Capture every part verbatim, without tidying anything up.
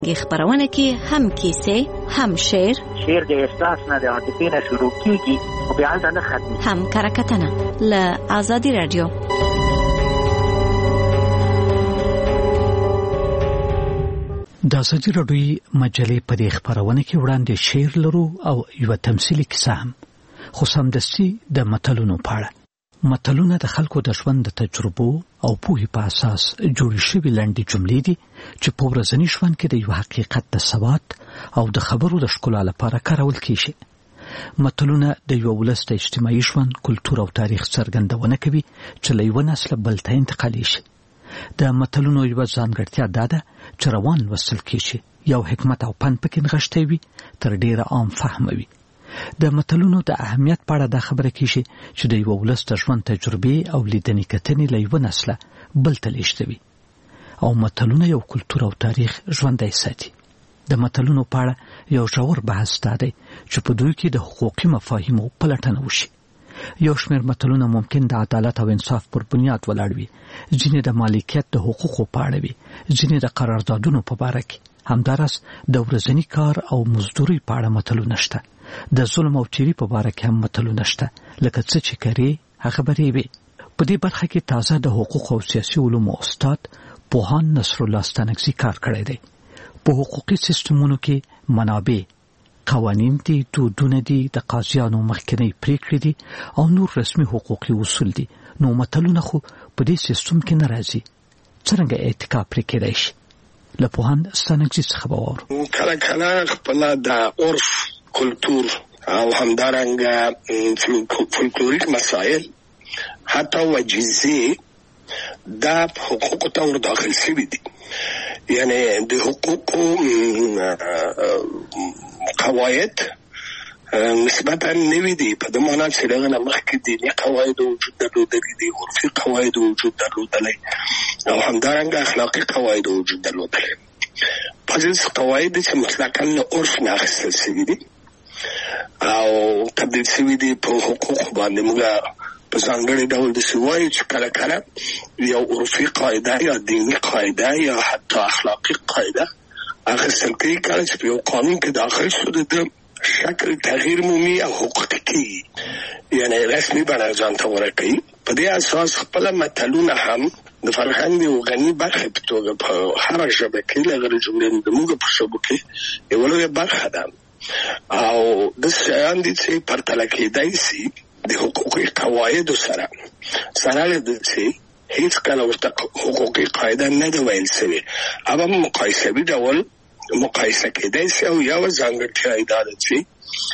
خبرونه کې هم کیسه هم شعر شعر د احساس نه د عاطفې نه شروع کیږي او بیا هلته نه ختمي هم کرکټنه له آزادي رادیو. د آزادي رادیو مجلې په دې خبرونه کې وړاندې شعر لرو او یو تمثیلي کیسه هم، خو سمدستي د متلونو په اړه. متلونه د خلکو د ژوند د تجربو او پوهې په اساس جوړې شوې لنډې جملې دي چې په ورځني ژوند کې د یو حقیقت د ثبات او د خبرو د ښکلا لپاره کارول کیږي. متلونه د یو ولس د اجتماعي ژوند، کلتور او تاریخ څرګندونه کوي چې له یو نسل بل ته انتقالي شي. د متلونو یوه ځانګړتیا دا ده چې روان لوستل کیږي، یو حکمت او پند پکې نغښتی وي، تر ډیره عام فهمه وي. د متلونو د اهمیت په اړه دا خبره کیږي چې د یو ولس د ژوند تجربې او لیدنې کتنې له یو نسله بل ته لیږدوي او متلونه یو کلتور او تاریخ ژوندی ساتي. د متلونو په اړه یو ژور بحث دا دی چې په دوی کې د حقوقي مفاهیمو پلټنه وشي. یو شمېر متلونه ممکن د عدالت او انصاف پر بنیاد ولاړ وي، ځینې د مالکیت د حقوقو په اړه وي، ځینې د قراردادونو په باره کې. همداراز د ورځني کار او مزدورۍ په اړه متلونه شته. د ظلم او چیري په باره کې هم متلونه شته، لکه څه چې کوي هغه به ریبي. په دې برخه کې تازه د حقوق او سیاسي علومو استاد پوهان نصر الله ستانکزي کار کړی دی. په حقوقي سیستمونو کې منابع، قوانین دي، دودونه دي، د قاضیانو مخکنی پریکړې دي او نور رسمي حقوقي اصول دي. نو متلونه خو په دې سیستم کې نه راځي. څرنګه اتکا پرې کېدای شي؟ له پوهان ستانکزي څخه به واورو. کله کله خپله د عرف، کلتور او همدارنګه فولکلوریک مسائل حتی وجیزه دا حقوقو ته ور داخل شوي دي. یعنی د حقوقو قواعد نسبتا نوي دي، په دې معنا چې دغه نه مخکې دیني قواعد وجود درلودلي دي، عرفي قواعد وجود درلودلي او همدارنګه اخلاقي قواعد وجود درلودلي. بعضې قواعد چې مطلقا له عرف نه اخیستل شوي دي او تبدیل شوي دي په حقوق باندې. موږ په ځانګړي ډول داسې وایو چې کله کله یو عرفي قاعده یا دیني قاعده یا حتی اخلاقي قاعده اخیستل کېږي، کله چې په یو قانون کې داخل شو د شکل تغییر مومي او حقوقي کېږي، یعنی رسمي بڼه ځان ته ورکوي. په دې اساس خپله متلونه هم د فرهنګ یو غني برخه په توګه په هره ژبه کې له هغې جملې زموږ په ژبو کې یوه لویه برخه ده او داسې شیان دي چې پرتله کېدای شي د حقوقي قواعدو سره سره له دې چې هېڅکله ورته حقوقي قاعده نه ده ویل شوې، هغه مقایسوي ډول مقایسه کېدای شي. او یوه ځانګړتیا یې دا ده چې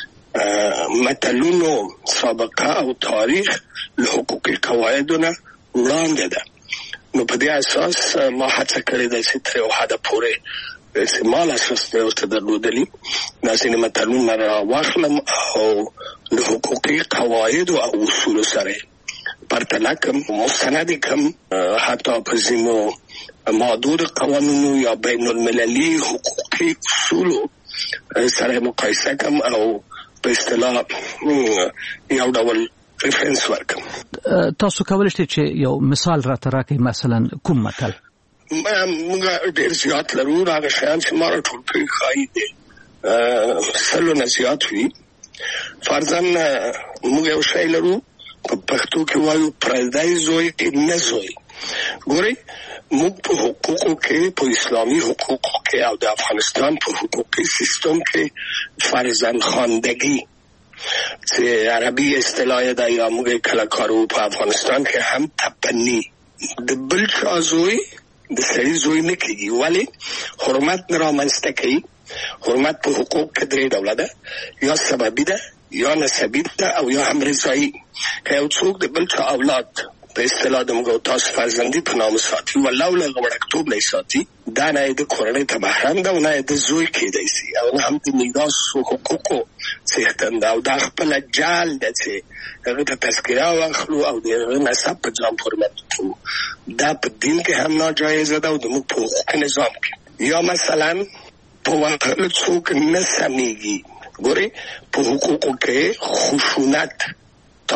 متلونو سابقه او تاریخ له حقوقي قواعدو نه وړاندې ده. نو په دې اساس ما هڅه کړې ده چې تر یو حده پورې ما لاسرسی ورته درلودلي، دا ځینې متلونه راواخلم او له حقوقي قواعدو او اصولو سره پرتله کړم، مستند یې کړم، حتی په ځینو معدود قوانینو یا بین المللي حقوقي اصولو سره مقایسه کړم او په اصطلاح یو ډول ریفرنس ورکړم. تاسو کولی شئ چې یو مثال راته راکړئ؟ مثلا کوم متل؟ موږ ډېر زیات لرو، هغه شیان چې ما راټول کړي ښایي د سلو نه زیات وي. فرضاً موږ یو شی لرو په پښتو کې وایو پردی زوی نه زوی. ګورئ، موږ په حقوقو کې، په اسلامي حقوقو کې او د افغانستان په حقوقي سیستم کې فرزند خواندگی چې عربي اصطلاح ده یا موږ کله کارو په افغانستان کې هم تبني د بل چا زوی د سړي زوی نه کېږي. ولې؟ حرمت نه رامنځته کوي. حرمت په حقوق کې درې ډوله ده، یا سببي ده، یا نسبي ده او یا هم رضایي. که یو څوک د بل چا اولاد په اصطلاح د موږ تاسو فرزندي په نامه ساتي ولو له وړکتوب نه ساتي، دا نه د کورنۍ ته محرم ده او نه د زوی کېدای شي او نه هم د میراثو حقوقو څښتن ده او دا خپله جال ده چې هغه ته تذکره واخلو او د هغه نسب په ځان پورې محدود. دا په دین کې هم ناجایزه ده او زموږ په حقوقي نظام کې. یا مثلا په وهلو څوک نه سمیږي. ګورئ، په حقوقو کې خشونت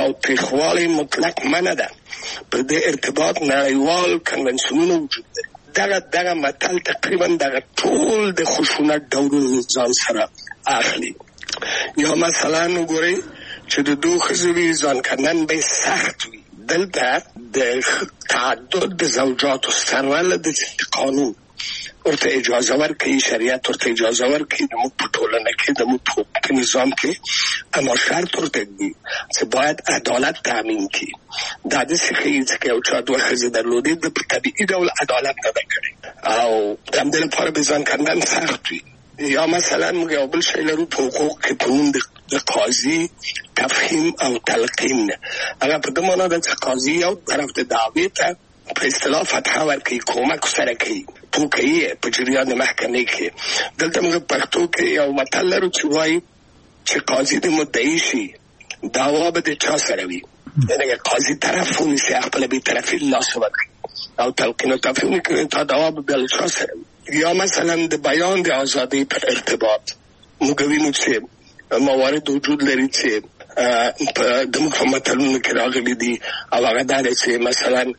تاوتریخوالی مطلق منع ده. په دې ارتباط نړیوال کنونسیونونه وجود لري. دغه دغه متل تقریبا دغه ټول د خشونت ډولونه ځان سره اخلي. یا مثلا وګورئ چې د دوه ښځو ځان کندن به سخت وي. دلته د تعدد د زوجاتو سره د قانون ورته اجازه ورکړي، شریعت ورته اجازه ورکړي، د موږ په ټولنه کې د موږ په نظام کې اما شرط ورته دی چې باید عدالت تامین کړي. دا داسې ښیي چې یو چا دوه ښځې درلودې د په طبیعي ډول عدالت نه ده کړې او د همدې لپاره به ځان کندن سخت وي. یا مثلا موږ یو بل شی لرو په حقوق کې په نوم د قاضي تفهیم او تلقین. هغه په دې معنا ده چې قاضي یو طرف ته دعوې ته په اصطلاح فتحه ورکوي، کومک سره کوي، پوکوي په جریان د محکمې کې. دلته موږ پښتو کې یو متل لرو چې وایي چې قاضي د مدعي شي دعوا به د چا سره وي، یعنې قاضي طرف ونیسي خپله بې طرفي له لاسه ورکړي او تلقین او تفهیم کوي تا دعوا به بیا له چا سره وي. یا مثلا د بیان د ازادۍ په ارتباط موږ وینو چې موارد وجود لري چې د موږ په متلونو کې راغلي دي او هغه دا دی چې مثلا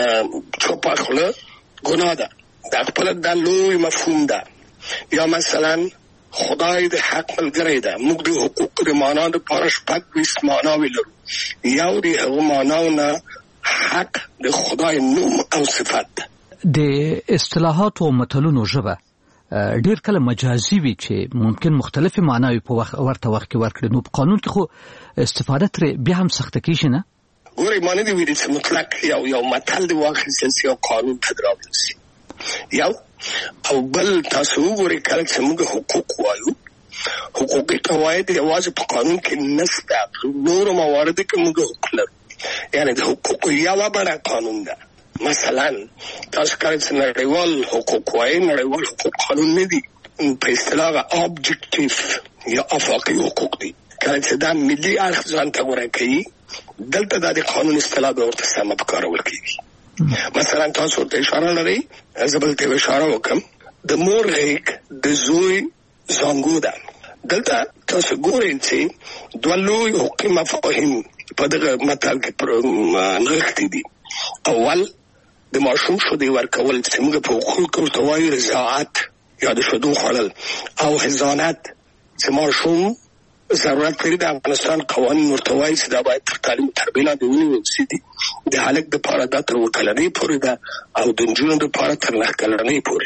چوپه خوله ګناه ده، دا خپله دا لوی مفهوم ده. یا مثلا خدای د حق ملګری ده. موږ د حقوق د معنا دپاره شپږ ویشت معناوې لرو. یو د هغو معناو نه حق د خدای نوم او صفت ده. د اصطلاحات او متلونو ژبه ډیر کله مجازي وي چې ممکن مختلفې معناوې په وخت ورته وخت کې ورکړي. نو په قانون کې خو استفاده ترې بیا هم سخته کېږي نه؟ ګورئ ما نه دي ویلي چې مطلق یو یو متل دې واخیستل سي او قانون ته راوړل یو او بل. تاسو وګورئ کله چې موږ حقوق وایو، حقوقي قواعد یوازې په قانون کې نشته، نورو مواردو کې موږ حقوق لرو، یعنې د حقوقو یوه بڼه قانون ده. مثلا تاسو کله چې نړیوال حقوق وایي، نړیوال حقوق قانون نه دي، په اصطلاح اوبجکټیف یا افاقي حقوق دي. کله چې دا ملي اړخ ځان ته غوره کوي، دلته دا د قانون اصطلاح به ورته سمه په کارول کېږي. مثلا تاسو ورته اشاره لرئ، زه به ورته اشاره وکړم، د مور غېږ د زوی زانګو ده. دلته تاسو ګورئ چې دوه لوی حقوقي مفاهیم په دغه متل کې نغښتي دي. اول د ماشوم شیدې ورکول چې موږ په حقوقو کې ورته وایو رضاعت یا د شیدو خوړل، او حضانت چې ماشوم ضرورت لري. د افغانستان قوانین ورته وایي چې دا باید تر تعلیم تربیې لاندې ونیول سي. د هلک دپاره دا تر اووه کلنۍ پورې ده او د نجونو دپاره تر نهه کلنۍ پورې.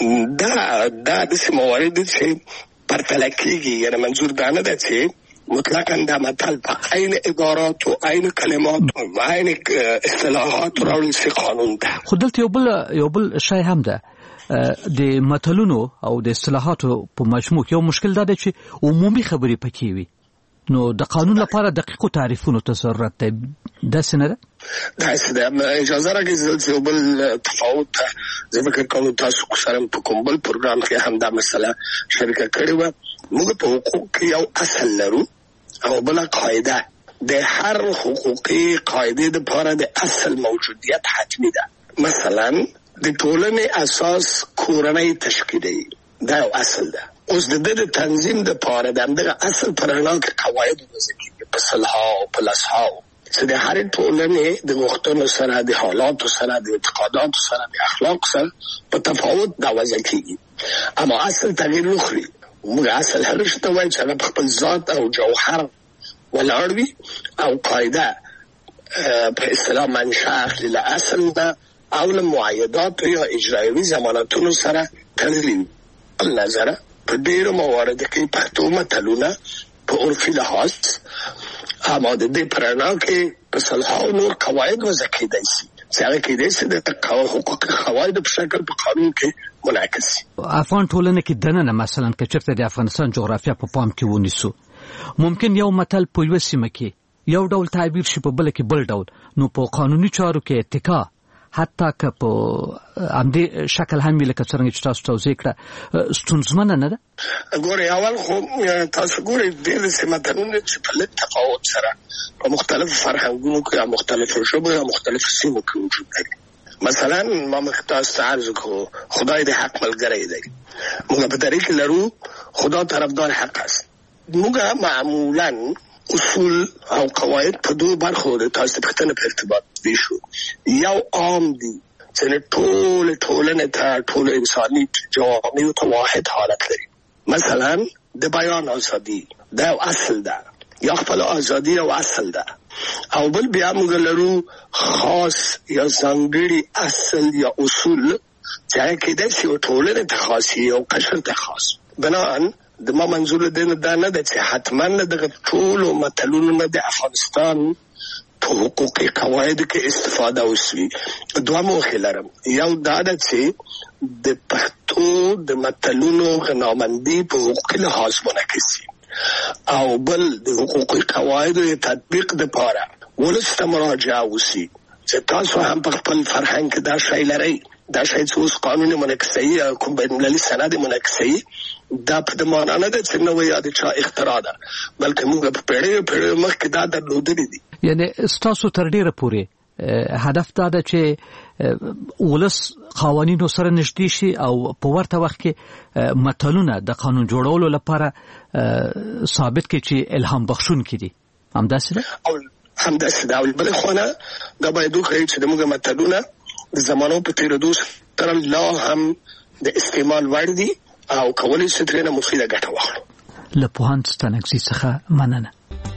دا دا داسې موارد دي چې پرتله کېږي، یعنې منظور دا نه ده چې مطلقا دا متل په عین عباراتو، عین کلماتو، عین اصطلاحاتو راوړل سي قانون ده. خو دلته یو بل یو بل شی هم ده، د متلونو او د اصطلاحاتو په مجموع کې یو مشکل دا دی چې عمومي خبرې پکې وي. نو د قانون لپاره دقیقو تعریفونو ته ضرورت دی. داسې نه ده؟ داسې ده. اجازه راکړئ چې یو بل تفاوت ته زه فکر کوم تاسو سره په کوم بل پروګرام کې هم دا مسله شریکه کړې وه. موږ په حقوق کې یو اصل لرو او بله قاعده. د هر حقوقي قاعدې دپاره د اصل موجودیت حتمي ده. مثلا د ټولنې اساس کورنۍ تشکیلوي، دا یو اصل ده. اوس د ده د تنظیم دپاره د همدغه اصل په رڼا کې قواعد وضع کېږي په صلحاو په لسحاو چې د هرې ټولنې د غوښتنو سره، د حالاتو سره، د اعتقاداتو سره، د اخلاق سره په تفاوت دا وضع کېږي. اما اصل تغییر نه خوري. موږ اصل هر شي ته وایو چې هغه په خپل ذات او جوهر ولاړ وي او قاعده په اصطلاح منشأ اخلي له اصل نه او له معایداتو یا اجرایوي ضمانتونو سره تړلي وي. النظره په ډېرو مواردو کې پښتو متلونه په عرفي لحاظ اما د دې په رڼا کې په صلحاو نور قواعد وضع کېدای شي چې هغه کېدای شي د حقوقي قواعدو په شکل په قانون کې منعکس شي. افغان ټولنه کې دننه مثلا که چېرته د افغانستان جغرافیه په پام کې ونیسو، ممکن یو متل په یوه سیمه کې یو ډول تعبیر شي، په بله کې بل ډول. نو په قانوني چارو کې اتکا حتی که په همدې شکل هم وي لکه څرنګه چې تاسو توضیح کړه ستونزمنه نه ده؟ ګورئ اول خو تاسو ګورئ ډېر داسې متلونه چې په لږ تفاوت سره په مختلفو فرهنګونو کې یا مختلفو ژبو یا مختلفو سیمو کې وجود لري. مثلا ما مخکې تاسو ته عرض کړو خدای د حق ملګری دی. موږ په طریق لرو خدا طرفدار حق است. موږ معمولا اصول او قواعد په دوه برخو د تاسو پوښتنه په ارتباط دي شو. یو عام دي چې ټول ټولنې ته ټول انساني جوامع ته واحد حالت لري. مثلا د بیان ازادي دا اصل ده، یا خپل ازادي او اصل ده، او بل بیا موږ لرو خاص یا ځانګړي اصل یا اصول چې کېدای شي ټولنې ته خاصي او قشر ته خاص. بنان د ما منظور دین دا نه ده چې حتما دغه ټول متلونو نه د افغانستان په حقوقي قواعد کې استفاده وشي. دوه موخې لرم، یو دا ده چې د پښتو د متلونو غنامندي په حقوقي لحاظ منعکس شي، او بل د حقوقي قواعد تطبیق لپاره ولس ته مراجعه وشي چې تاسو هم په خپل فرهنګ کې دا شی لرئ، دا شی چې اوس قانون منعکسي کوم بین المللي سند منعکسي، دا په دې معنی نه ده چې نو یا د چا اختراع ده، بلکې موږ په پیړیو پیړیو مخکې دا درلودلې دي. یعنی ستاسو تر ډیره پورې هدف دا ده چې ولس قوانینو سره نږدې شي او په ورته وخت کې متلونه د قانون جوړولو لپاره ثابت کړي چې الهام بخښونکي دي. همداسې ده همداسې ده. بل خونه دا باید وکړي چې موږ متلونه د زمانو په تیریدو سره لا هم د استعمال وړ دي او کولی شي ترې نه مفیده ګټه واخلو. له پوهاند ستانکزي څخه مننه.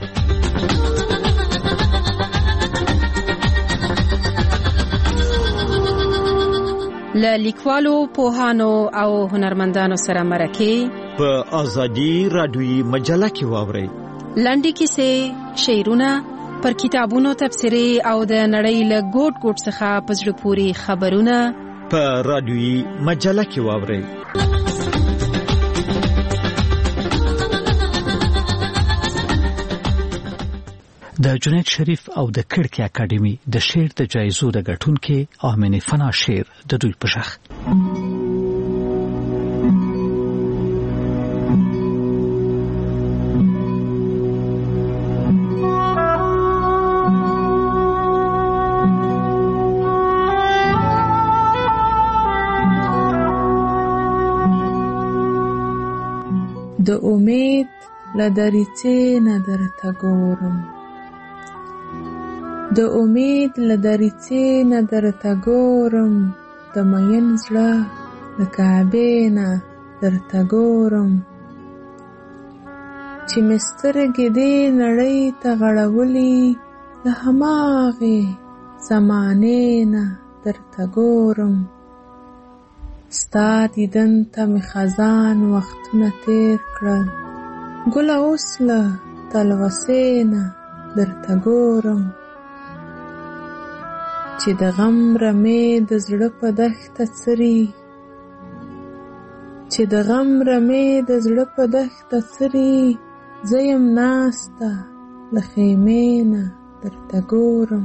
له لیکوالو، پوهانو او هنرمندانو سره مرکه په ازادي رادیوي مجله کې واورئ. لنډې کیسې، شعرونه، پر کتابونو تبصرې او د نړۍ له ګوټ ګوټ څخه په زړه پورې خبرونه په رادیوي مجله کې واورئ. د جنید شریف او د کړکۍ اکیډمي د شعر د جایزو د ګټونکو آمنه فنا شعر د دوی په شخ. د امید لدریڅې نه درته ګورم، د امید لدریڅې نه درته ګورم، د مین زړه له کعبې نه درته ګورم، چې مې سترګې دې نړۍ ته غړولې، له هماغې زمانې نه درته ګورم. ستا دیدن ته مې خزان وختونه تیر کړل، ګله اوس له تلوسې نه درته ګورم، چې د غم رمې د زړه په دښته څري، چې د غم رمې د زړه په دښته څري، زه یم ناسته له خیمې نه درته ګورم.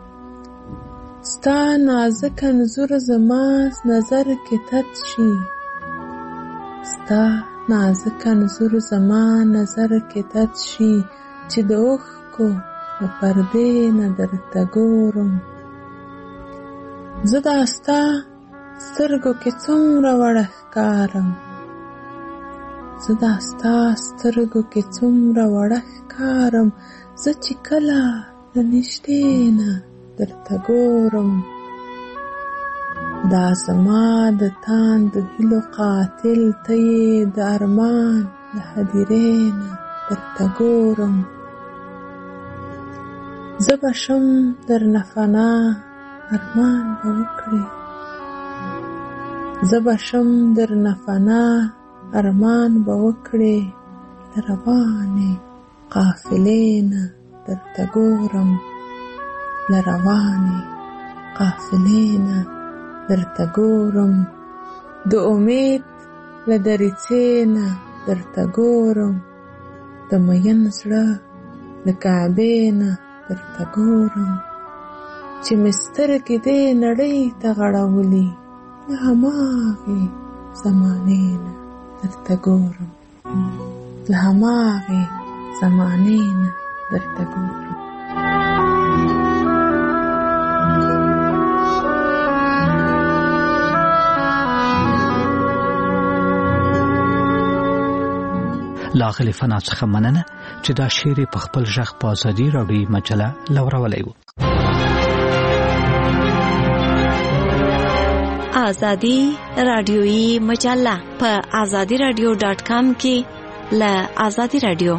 ستا نازک انځور زما نظر کې تت شي، ستا نازک انځور زما نظر کې تت شي، چې د اوښکو له پردې نه درته ګورم. زه دا ستا سترګو کې څومره وړه ښکارم، زه دا ستا سترګو کې څومره وړه ښکارم، زه چې کله له نږدې نه درته ګورم. دا زما د تاند هیلو قاتل ته یې د ارمان له هدیرې نه درته ګورم. زه به شم درنه فنا ارمان به وکړې، زه به شم درنه فنا ارمان به وکړې، له روانې قافلې نه درته ګورم، له روانې قافلې نه درته ګورم. د امید له دریڅې نه درته ګورم، د مین زړه له کعبې نه درته ګورم، چې مې سترګې دې نړۍ ته غړولې، له هماغې زمانې نه درته ګورم، له هماغې زمانې نه درته ګورم. لاغلی فنا څخه مننه چې دا شعر په خپل ژغ په ازادي راډیو مجله لورولی و. آزادی رادیویی مجله په آزادی رادیو ډاټ کام کې له آزادی رادیو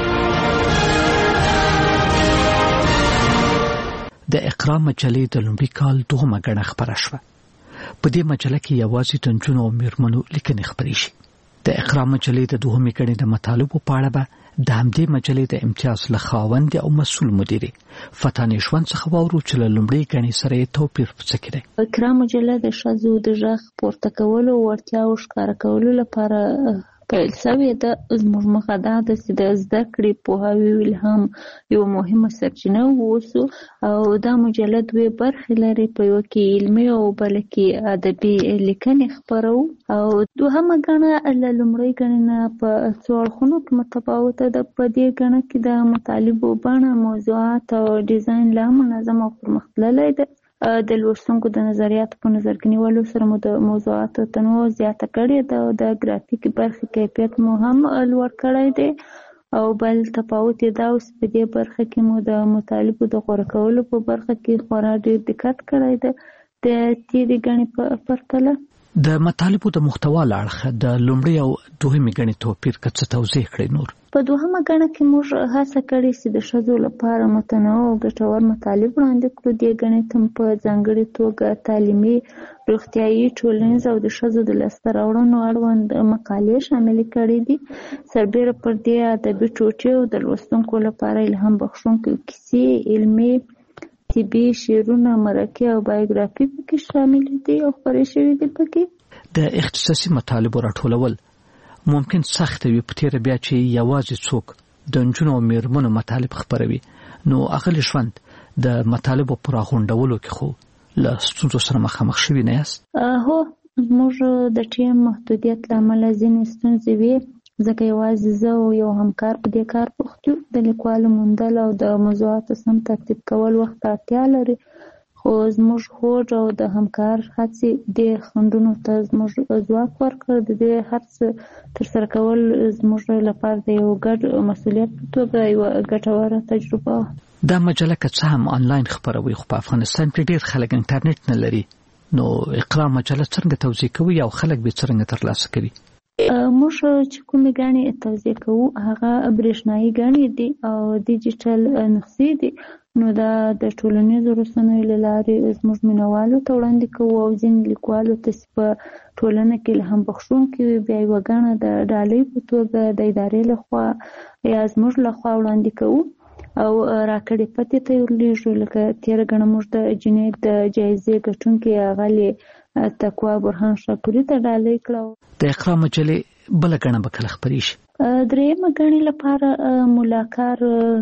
د اقرا مجلې د لومړي کال دوهمه غړه خبره شوه. په دې مجله کې یوازې د نجونو او میرمنو لیکنې خبرې شي. د اقرا مجلې د دوهمې غړې د مطالبو په اړه به د همدې مجلې د امتیاز له خاوند او مسؤل مدیرې فتانې ژوند څخه واورو چې له لومړۍ غړې سره یې توپیر څه کړي. اقرا مجله د ښځو د غږ پورته کولو وړتیا او ښکاره کولو لپاره پیل شوې ده. زموږ موخه دا ده چې د زده کړې، پوهاوي او الهام یوه مهمه سرچینه واوسو او دا مجله دوې برخې لري. په یوه کې علمي او بله کې ادبي لیکنې خپرو. او دوهمه ګڼه له لومړۍ ګڼې نه په څو اړخونو کې متفاوته ده. په دې ګڼه کې د مطالبو بڼه، موضوعات او ډیزاین لا منظم او پرمختللی ده. د لوستونکو د نظریاتو په نظر کې نیولو سره مو د موضوعاتو تنوع زیاته کړې ده او د ګرافیک برخې کیفیت مو هم لوړ کړی دی. او بل تفاوت یې دا اوس په دې برخه کې مو د مطالبو د غوره کولو په برخه کې خورا ډېر دقت کړی ده د تېرې ګڼې په پرتله. د مطالبو د محتوا له اړخه د لومړۍ او دوهمې ګڼې توپیر که څه توضیح کړئ نور؟ په دوهمه ګڼه کې موږ هڅه کړې چې د ښځو لپاره متنوع او ګټور مطالب وړاندې کړو. دې ګڼې ته په ځانګړې توګه تعلیمي، روغتیایي، ټولنیز او د ښځو د لاسته راوړنو اړوند مقالې شاملې کړې دي. سربیره پر دې ادبي ټوټې او د لوستونکو لپاره الهام بخښونکې کیسې، علمي، طبي، شعرونه، مرکې او بایوګرافي پکې شامل دي او خپرې شوي دي. پکې د اختصاصي مطالبو راټولول ممکن سخت وي، په تیره بیا چې یوازې څوک د نجونو او میرمنو مطالب خپروي نو اغلی ژوند د مطالبو پر غونډولو کې خو له ستونزو سره مخامخ شوي نه یاست؟ هو، زموږ د ټیم محدودیت له امله ځینې ستونزې وي، ځکه یوازې زه او یو همکار په دې کار بوخت یو. د لیکوالو موندل او د موضوعاتو سم ترتیب کول وخت ته اړتیا لري، خو زموږ هوډ او د همکار هڅې دې خنډونو ته زموږ ځواک ورکړ. د دې هر څه ترسره کول زموږ لپاره د یو ګډ مسؤلیت په توګه یوه ګټوره تجربه وه. دا مجله که څه هم آنلاین خپروي خو په افغانستان کې ډېر خلک انټرنیټ نه لري، نو اقرا مجله څنګه توزیع کوي او خلک به څنګه ترلاسه کوي؟ موږ چې کومې ګڼې توزیع کوو هغه برېښنایي ګڼې دي او ډیجیټل نسخې دي. نو دا د ټولنیزو رسنیو له لارې زموږ مینوالو ته وړاندې کوو او ځینې لیکوالو ته چې په ټولنه کې الهام بخښونکي وي بیا یوه ګڼه د ډالۍ په توګه د ادارې لخوا یا زموږ لخوا وړاندې کوو او راکړې پتې ته یې ورلیږو. لکه تېره ګڼه موږ د جنید د جایزې ګټونکي اغلې تقوا برهان شاپوري ته ډالۍ کړه. د اقرا مجلې بله ګڼه به کله خپرې شي؟ درېیمه ګڼې لپاره ملاکار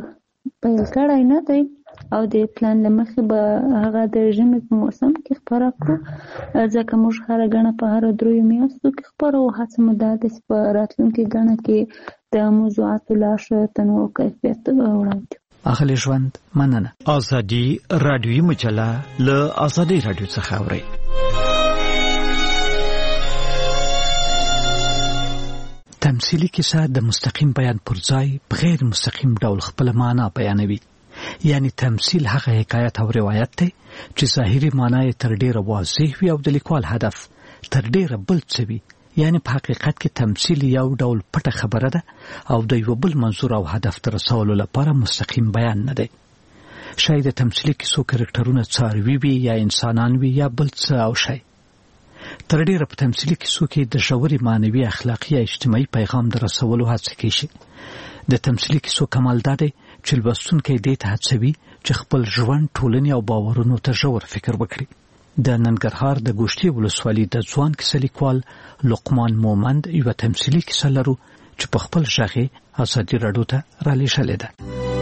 پیل کړی نه دی او د پلان له مخې به هغه د ژمي په موسم کې خپره کړو، ځکه موږ هره ګڼه په هره دریو میاشتو کې خپرو. هڅه مو دا ده چې په راتلونکې ګڼه کې د موضوعاتو لا ښه تنوع او کیفیت وړاندې کړو. اغلې ژوند، مننه. ازادي رادیویي مجله له ازادي رادیو څخه اورئ. تمثیلی کیسه د مستقیم بیان پر ځای په غیر مستقیم ډول خپل معنا بیانوي. یعنی تمثیل هغه حکایت او روایت دی چې ظاهري معنا یې تر ډیره واضح وي او د لیکوال هدف تر ډیره بل څه وي. یعنی په حقیقت کې تمثیل یو ډول پټه خبره ده او د یو بل منظور او هدف ته رسولو لپاره مستقیم بیان نه دی. شاید د تمثیلي کیسو کرکټرونه څاروي وي یا انسانان وي یا بل څه او شی. تر ډیره په تمثیلي کیسو کې د ژورې معنوي، اخلاقي یا اجتماعي پیغام د رسولو هڅه کیږي. د تمثیلي کیسو کمال دا دی چې لوستونکی دې ته هڅوي چې خپل ژوند، ټولنې او باورونو ته ژور فکر وکړي. د ننګرهار د ګوشتې ولسوالۍ د ځوان کیسه لیکوال لقمان مومند یوه تمثیلي کیسه لرو چې په خپل غږ یې ازادي راډیو ته رالیږلې ده.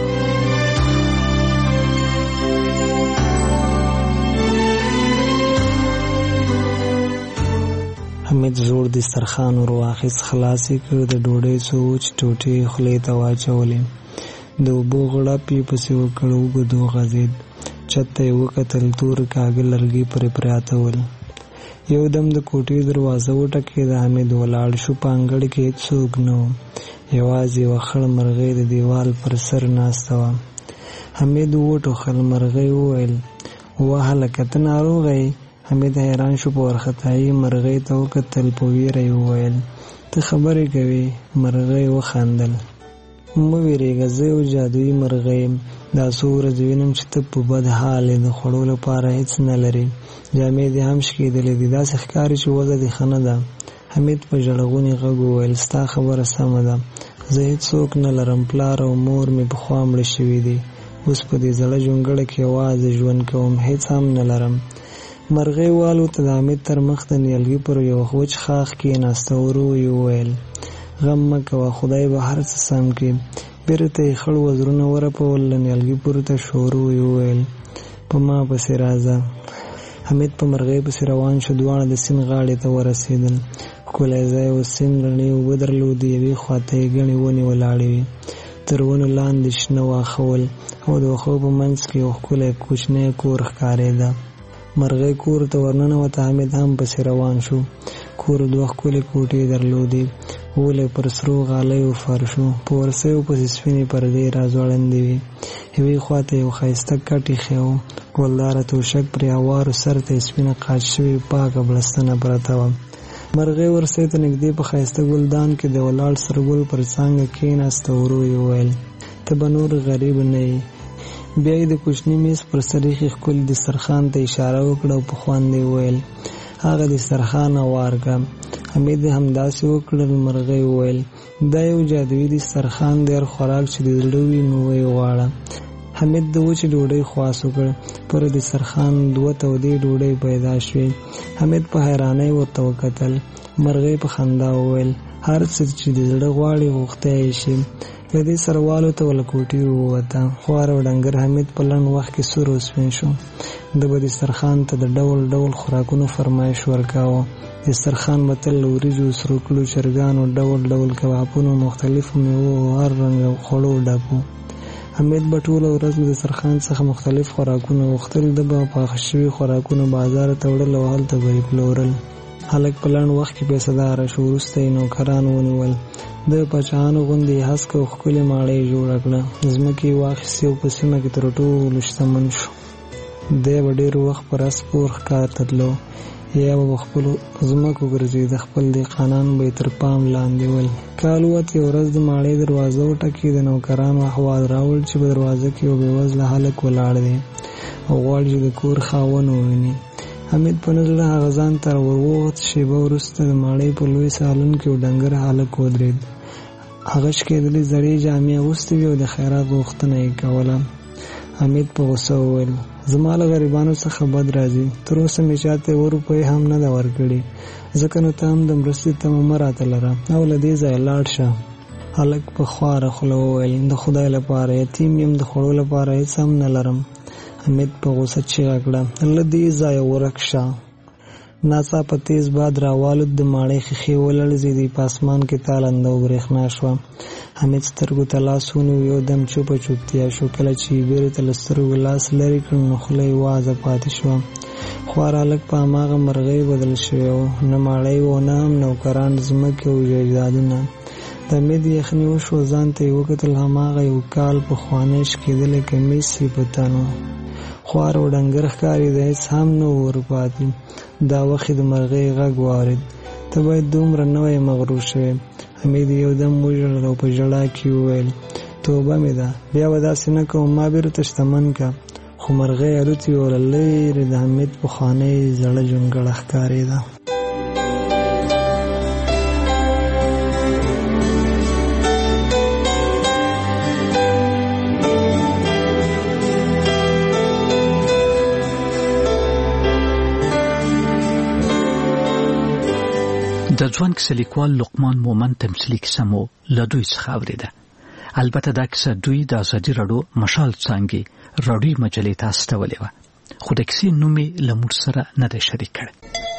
حمید زوړ دسترخوان ور واخیست، خلاص یې کړ، د ډوډۍ څو وچ ټوټې خولې ته واچولې، د اوبو غړپ یې پسې وکړ، اوږد وغځېد، چت ته یې وکتل، تور کاږه لرګي پرې پراته ول. یو دم د کوټې دروازه وټکېده، حمید ولاړ شو. په انګړ کې هېڅوک نه و، یوازې یوه خړ مرغۍ د دیوال پر سر ناسته وه. حمید وټوخل، مرغۍ وویل: وه هلکه ته ناروغه یې؟ حمید حیران شو په ورختایي مرغۍ ته وکتل، په ویره یې وویل ته خبرې کوې؟ مرغۍ وخندل. مه ویرېږه، زه یو جادویي مرغۍ یم. دا څو ورځې وینم چې ته په بد حال یې، د خوړو لپاره هېڅ نه لرې، جامې دې هم شکېدلې دي، داسې ښکاري چې وضع دې ښه نه ده. حمید په ژړغوني غږ وویل ستا خبره سمه ده، زه هېڅوک نه لرم، پلار او مور مې پخوا مړه شوي دي، اوس په دې زړه جونګړه کې یوازې ژوند کوم، هېڅ هم نه لرم. مرغۍ والوته، د حمید تر مخ د نیالګي پر یو وچ ښاخ کېناسته، ورو یې وویل غم مه کوه، خدای به هر څه سم کړي. بېرته یې خړ وزرونه ورپول، له نیالګي پورته شو، ورو یې وویل په ما پسې راځه. حمید په مرغۍ پسې روان شو، دواړه د سیند غاړې ته ورسېدل. ښکلی ځای و، سیند رڼې اوبه درلودې، یوې خواته یې ګڼې ونې ولاړې وې، تر ونو لاندې شنه واښه ول، او د واښو په منځ کې یو ښکلی کوچنی کور ښکارېده. مرغۍ کور ته ورننوته، حمید هم پسې روان شو. کور دوه ښکلې کوټې درلودې، ولې پر سرو غالیو فرش و، په ورسیو پسې سپینې پردې راځوړندې وې. یوې خواته یو ښایسته کټ ایښی و، ګلداره توشک پرې هوارو، سر ته یې سپینه قاچ شوې پاکه بړستنه پرته وه. مرغۍ ورسۍ ته نږدې په ښایسته ګلدان کې د ولاړ سرګل پر څانګه کېناسته، ورو یې وویل ته به نور غریب نه یې. بیا یې د کوچني میز پر سر ایښي ښکلي دسترخوان ته اشاره وکړه او په خوند یې وویل هغه دسترخوان هوار کړه. حمید همداسې وکړل. مرغۍ وویل دا یو جادویي دسترخوان دی، هر خوراک چې د زړه وي نو ویې غواړه. حمید د وچې ډوډۍ خواست وکړ، پر دسترخوان دوه تودې ډوډۍ پیدا شوې. حمید په حیرانۍ ورته وکتل. مرغۍ په خندا وویل هر څه چې د زړه غواړي غوښتی یې شي. له دې سره والوته له کوټې ووته. خوار او ډنګر حمید په لنډ وخت کې سور او سپین شو. ده به دسترخوان ته د ډول ډول خوراکونو فرمایش ورکاوه. دسترخوان به تل له وریجو، سروکلو، چرګانو، ډول ډول کبابونو، مختلفو میوو او هر رنګ خوړو ډک و. حمید به ټوله ورځ له دسترخوان څخه مختلف خوراکونه غوښتل. ده به پاخه شوي خوراکونه بازار ته وړل او هلته به یې پلورل. هلک په لنډ وخت کې پیسهداره شو. وروسته یې نوکران ونیول. د پاچاهانو غوندې یې هسکه او ښکلې ماڼۍ جوړه کړه. ځمکې یې واخیستې او په سیمه کې تر ټولو شتمن شو. دی به ډېر وخت پر اسپور ښکار ته تلو، یا به په خپلو ځمکو ګرځېده. خپل دهقانان به یې تر پام لاندې ول. کال ووت، یوه ورځ د ماڼۍ دروازه وټکېده. د نوکرانو احوال راوړ چې په دروازه کې یو بېوزله هلک ولاړ دی او غواړي چې د کور خاوند وویني. حمید په نه زړه هغه ځان ته ورووت. شېبه وروسته د ماڼۍ په لوی سالون کې یو ډنګر هلک ودرېد. هغه شکېدلې زړې جامې اغوستې وې او د خیرات غوښتنه یې کوله. حمید په غوسه وویل زما له غریبانو څخه بد راځي، تر اوسه مې چاته یوه روپۍ هم نه ده ورکړې، ځکه نو ته هم د مرستې تمه مه راته لره او له دې ځایه لاړ شه. هلک په خواره خوله وویل د خدای لپاره یتیم یم، د خوړو لپاره هېڅ هم نه لرم. حمید په غوسه چیغه کړه له دې ځایه ورک شه. ناڅاپه تیز باد راوالوت. د ماڼۍ ښیښې ولړزېدې. په اسمان کې تالنده او برېښنا شوه. حمید سترګو ته لاس ونیو. یو دم چوپه چوپتیا شو. کله چې یې بېرته له سترګو لاس لرې کړ نو خوله یې وازه پاتې شوه. خوار هلک په هماغه مرغۍ بدل شوی و. نه ماڼۍ و نه هم نوکران، ځمکې او جایدادونه. د حمید یخني وشوه. ځان ته یې وکتل. هماغه یو کال پخوانی شکېدلی کمیس یې په تن و. خوار او ډنګر ښکارېده، هېڅ هم نه و ورپاتې. دا وخت یې د مرغۍ غږ واورېد. ته باید دومره نه وی مغرور شوی. حمید یو دم وژړل او په ژړا کې وویل توبه مې ده، بیا به داسې نه کوم، ما بېرته شتمن که. خو مرغۍ الوتې وه. له لرې د حمید پخوانۍ زړه جونګړه ښکارېده. د ځوان کیسه لیکوال لقمان مومن تمثیلي کیسه مو له دوی څخه اورېده. البته دا کیسه دوی د ازادي راډیو مشال څانګې راډیوي مجلې ته استولې وه، خو د کیسې نوم یې له موږ سره نه دی شریک کړی.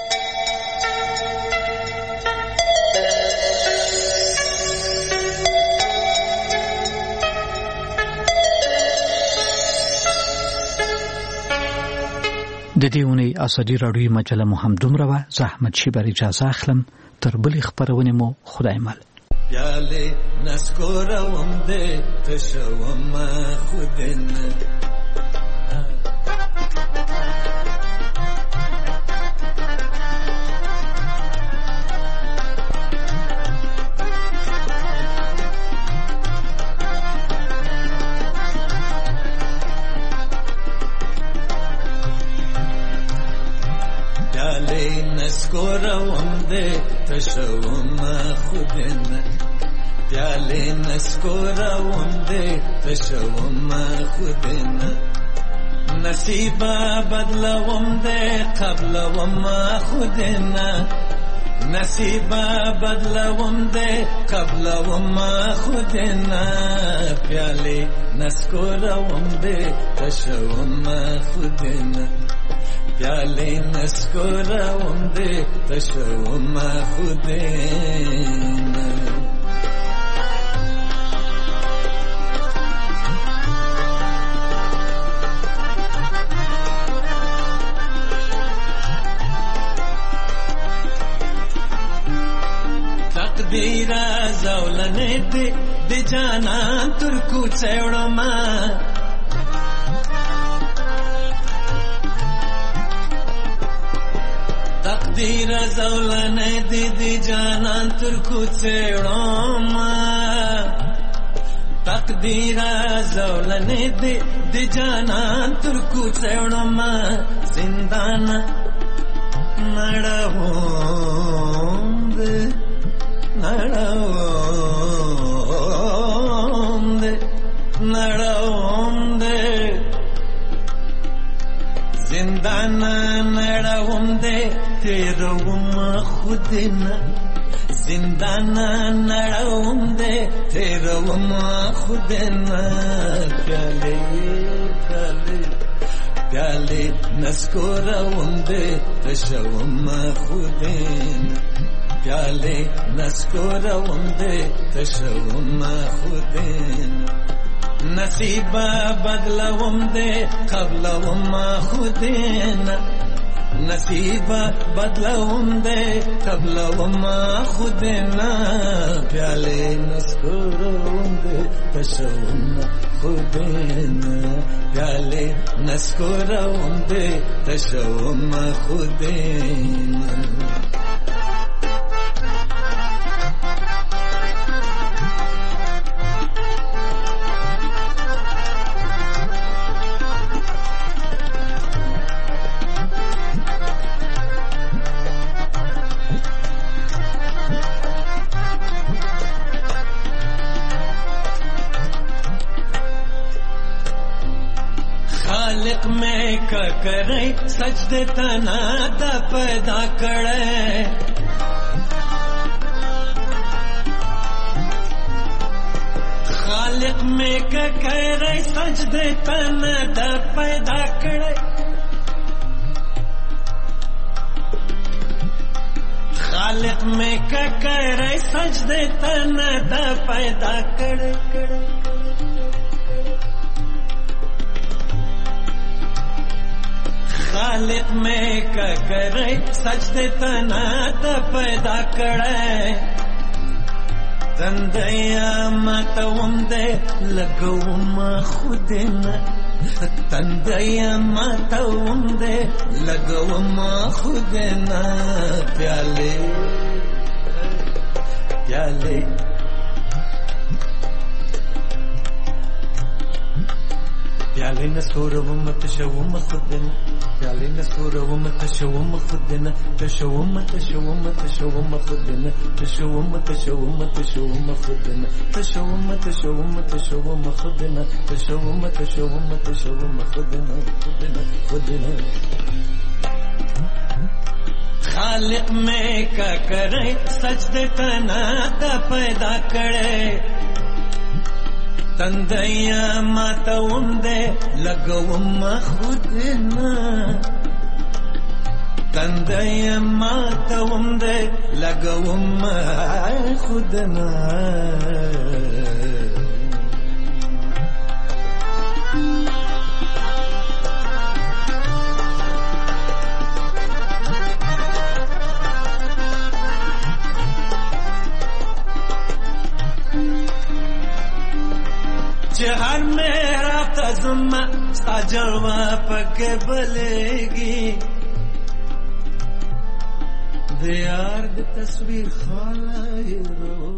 د دې اونۍ ازادي راډیوي مجله مو هم دومره وه. زه احمد شیبر اجازه اخلم. تر بلې خپرونې مو خدای مل. پیالې نسکوروم دې تشوم خودن تشوم خودنا پیاله نسکورا وندے تشوم خودنا نصیبا بدلا وندے قبل وما خودنا نصیبا بدلا وندے قبل وما خودنا پیاله نسکورا وندے تشوم خودنا پیاله نسکورا وندے تشوم خودنا تقدیرا زولنے دے دے جانا ترکو چیوڑا ما تقدیرا زولنے دے دے جانا ترکو چیوڑا ما تقدیرا زولنے دے دے جانا ترکو چیوڑا ما زندانا نڑا ہوں دے نڑاوندے نڑاوندے زندان نڑاوندے تیروم خودنا زندان نڑاوندے تیروم خودنا پیالے پیالے پیالے نسکوراوندے تشوم خودنا پیاله نسکورا وندے تشوم خودنا نصیبا بدلا وندے قبل وما خودنا نصیبا بدلا وندے قبل وما خودنا پیاله نسکورا وندے تشوم خودنا پیاله نسکورا وندے تشوم خودنا خالق میں کا کرے سجدے تنا دا پیدا کرے خالق میں کا کرے سجدے تنا دا پیدا کرے خالق میں کا کرے سجدے تنا دا پیدا کرے کرے خالق میں کا کرے سجدے تنا دا پیدا کرے تندیا ماتوم دے لگوم خودنا تندیا ماتوم دے لگوم خودنا پیالے پیالے پیالے نسکوروم تشوم خودنا پیالے نسکوروم تشوم خودنا تشوم تشوم تشوم خودنا تشوم تشوم تشوم خودنا تشوم تشوم تشوم خودنا تشوم تشوم تشوم خودنا خودنا خودنا خالق میں کا کرے سجدے تنا دا پیدا کرے تندیا ماتوم دے لگوم خودنا تندیا ماتوم دے لگوم خودنا हर मेरा तजुम्मा साजवा पके बलेगी दे यार दी तस्वीर खाला